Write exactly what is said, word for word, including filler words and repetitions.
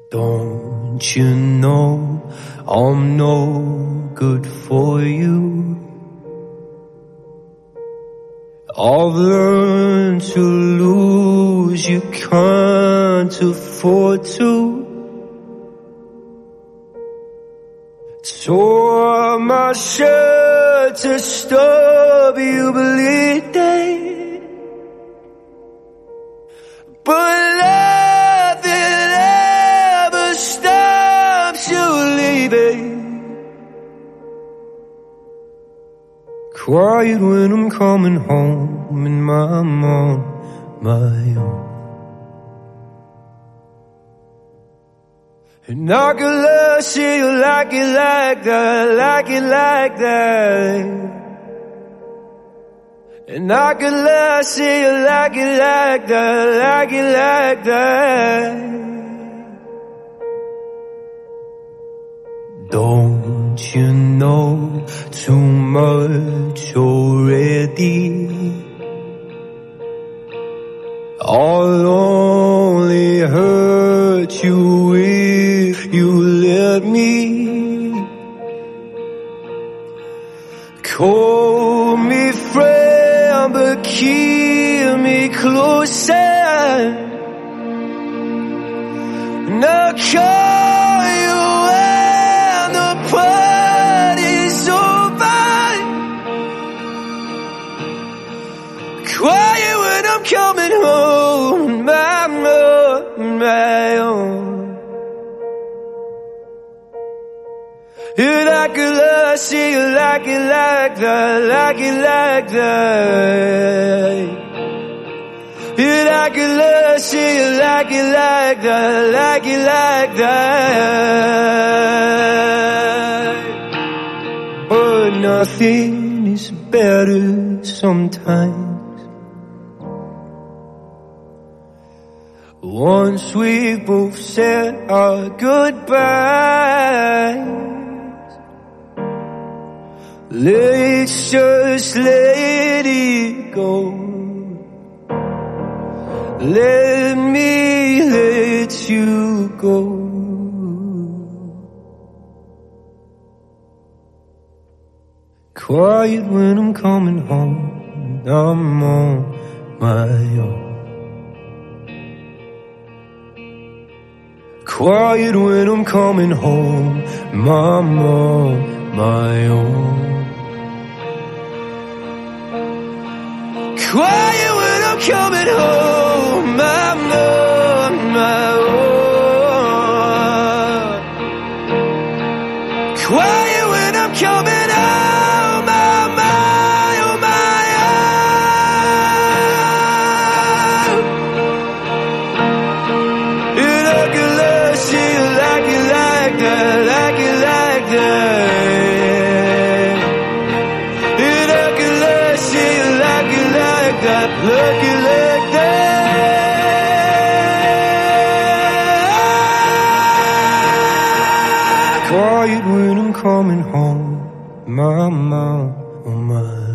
Don't you know I'm no good for you? I've learned to lose, you can't afford to. Tore my shirt to stop you bleeding, but nothing ever stops you leaving. Quiet when I'm coming home and I'm on my own. And I could love, see you like it like that, like it like that. And I could love, see you like it like that, like it like that. Don't you know too much already? I'll only hurt you if you let me. Call me friend, but keep me closer. And I'll call you when the party's over. Quiet when I'm coming home, my own, my own. And I could love, see you like it like that, like it like that. And I could love, see you like it like that, like it like that. But nothing is better sometimes. Once we both said our goodbyes, let's just let it go. Let me let you go. Quiet when I'm coming home, I'm on my own. Quiet when I'm coming home, I'm on my own. Quiet when I'm coming home, I'm on my own. Quiet when I'm coming home, I'm my, oh my own. And I can love, see you like it like that, like it like that. And I can love, see you like it like that, like it like that. Quiet when I'm coming home, my mom, oh my.